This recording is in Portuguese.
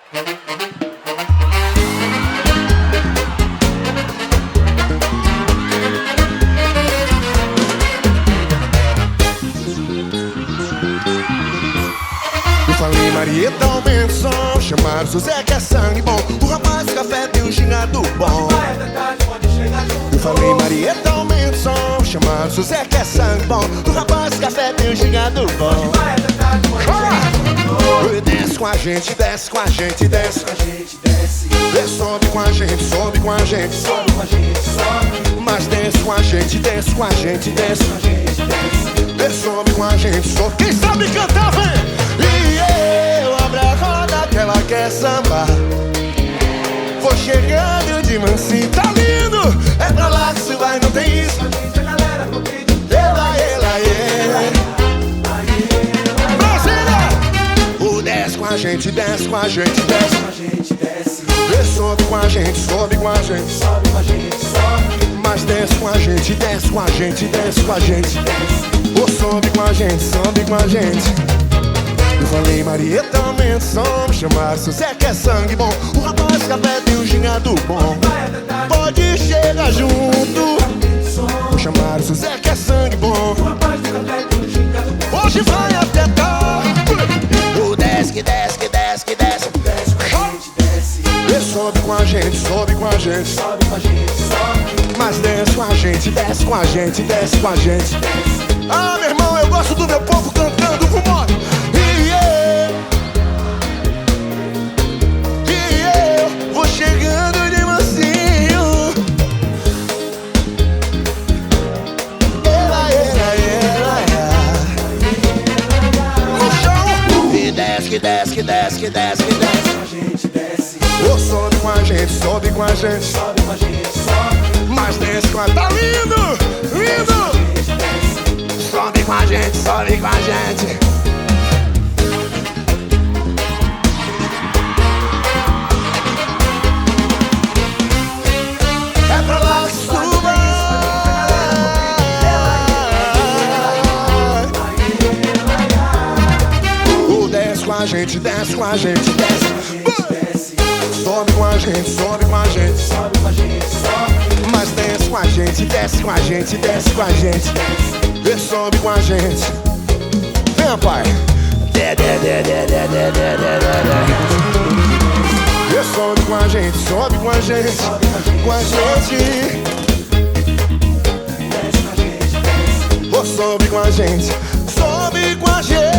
Falei Marieta, aumenta o som. Chamaram José que é sangue bom. O rapaz café tem um gingado bom. Eu falei Marieta, aumenta o som. Chamaram José que é sangue bom. O rapaz café tem um gingado bom. Desce com a gente, desce com a gente, desce com a gente, desce. Sobe com a gente, sobe com a gente, sobe com a gente, sobe. Mas desce com a gente, desce com a gente, desce com a gente, desce. Sobe com a gente, sobe. Quem sabe cantar, vem! Abre a roda que ela quer sambar. Vou chegando de mansinho, tá lindo. É pra lá que se vai, não tem isso. A galera convide. Brasília! Desce com a gente, desce com a gente, desce com a gente, desce. Sobe com a gente, sobe com a gente, sobe com a gente, sobe. Mas desce com a gente, desce com a gente, desce com a gente, desce. Sobe com a gente, sobe com a gente. Eu falei Marieta, aumenta o som. Chamaram José que é sangue bom. O rapaz café tem um gingado bom. Pode chegar junto. Chamaram José que é sangue bom. Hoje vai até tarde. Desce que desce, que desce, que desce. Desce com a gente, desce. Sobe com a gente, sobe com a gente, sobe com a gente, sobe. Mas desce com a gente, desce com a gente, desce com a gente. Ah, meu irmão, eu gosto do meu povo cantando, vambora. Chegando de mansinho. No chão. E desce, que desce, que desce, que desce, que desce. Com a gente, desce. Sobe com a gente, sobe com a gente, sobe com a gente, sobe. Mas desce com a... Tá lindo, lindo. Sobe com a gente, sobe com a gente. Desce com a gente, desce com a gente, desce. Sobe com a gente, sobe com a gente, sobe com a gente, sobe. Mas desce com a gente, desce com a gente, desce com a gente. Sobe com a gente. Vem, pai. Sobe com a gente, sobe com a gente, com a gente. Sobe com a gente, sobe com a gente.